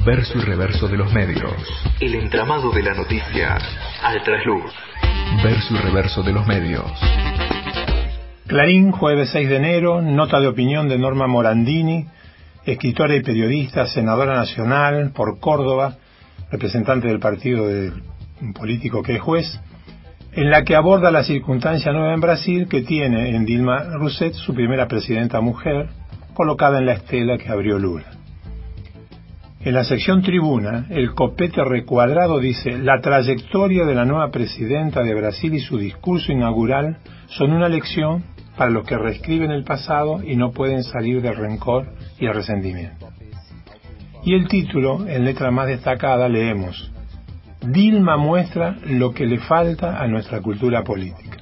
Verso y reverso de los medios. El entramado de la noticia al trasluz. Verso y reverso de los medios. Clarín, jueves 6 de enero, nota de opinión de Norma Morandini, escritora y periodista, senadora nacional por Córdoba, representante del partido del político que es juez, en la que aborda la circunstancia nueva en Brasil que tiene en Dilma Rousseff su primera presidenta mujer, colocada en la estela que abrió Lula. En la sección tribuna, el copete recuadrado dice: la trayectoria de la nueva presidenta de Brasil y su discurso inaugural son una lección para los que reescriben el pasado y no pueden salir del rencor y el resentimiento. Y el título, en letra más destacada, leemos: Dilma muestra lo que le falta a nuestra cultura política.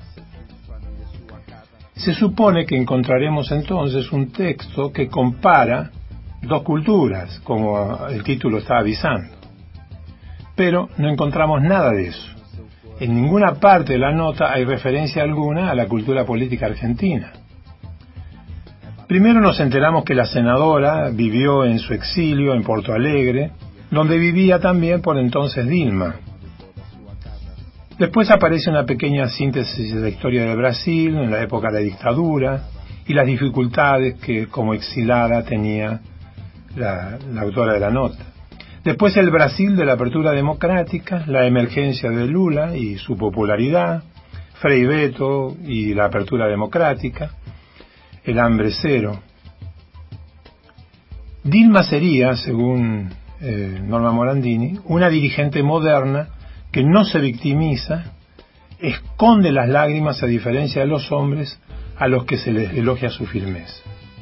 Se supone que encontraremos entonces un texto que compara dos culturas, como el título está avisando. Pero no encontramos nada de eso. En ninguna parte de la nota hay referencia alguna a la cultura política argentina. Primero nos enteramos que la senadora vivió en su exilio en Porto Alegre, donde vivía también por entonces Dilma. Después aparece una pequeña síntesis de la historia de Brasil en la época de la dictadura y las dificultades que como exilada tenía la autora de la nota. Después el Brasil de la apertura democrática, la emergencia de Lula y su popularidad, Frei Beto y la apertura democrática, el hambre cero. Dilma sería, según Norma Morandini, una dirigente moderna que no se victimiza, esconde las lágrimas a diferencia de los hombres a los que se les elogia su firmeza.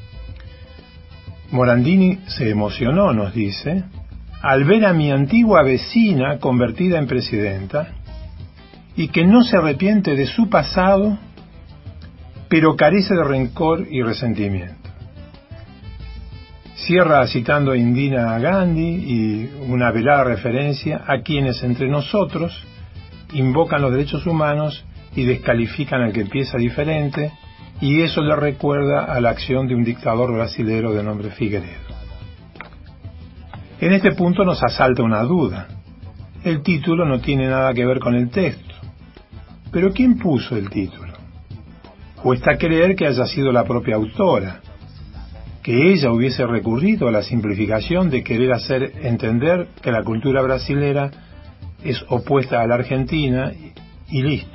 Morandini se emocionó, nos dice, al ver a mi antigua vecina convertida en presidenta y que no se arrepiente de su pasado, pero carece de rencor y resentimiento. Cierra citando a Indira Gandhi y una velada referencia a quienes entre nosotros invocan los derechos humanos y descalifican al que piensa diferente, y eso le recuerda a la acción de un dictador brasilero de nombre Figueiredo. En este punto nos asalta una duda. El título no tiene nada que ver con el texto. ¿Pero quién puso el título? Cuesta creer que haya sido la propia autora, que ella hubiese recurrido a la simplificación de querer hacer entender que la cultura brasilera es opuesta a la argentina y listo.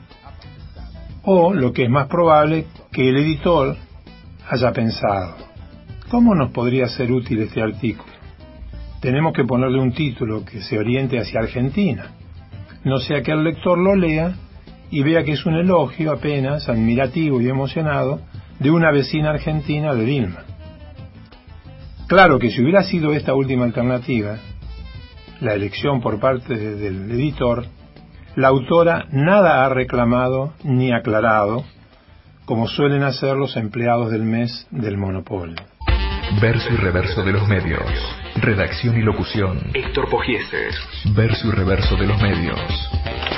O, lo que es más probable, que el editor haya pensado: ¿cómo nos podría ser útil este artículo? Tenemos que ponerle un título que se oriente hacia Argentina, no sea que el lector lo lea y vea que es un elogio apenas admirativo y emocionado de una vecina argentina de Dilma. Claro que si hubiera sido esta última alternativa, la elección por parte del editor, la autora nada ha reclamado ni aclarado, como suelen hacer los empleados del mes del monopolio. Verso y reverso de los medios. Redacción y locución: Héctor Pogiese. Verso y reverso de los medios.